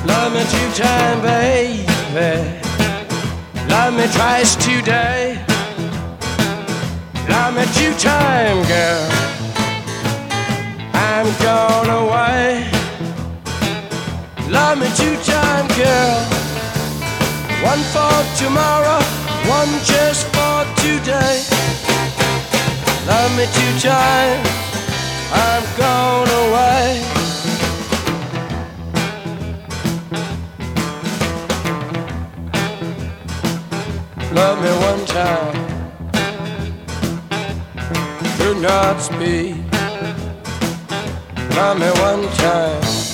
Love me two times, baby. Love me twice today. Love me two times, girl. I'm gone away. Love me two times, girl. One for tomorrow, one just for today. Love me two times, I'm gone away. Love me one time, do not speak. Love me one time.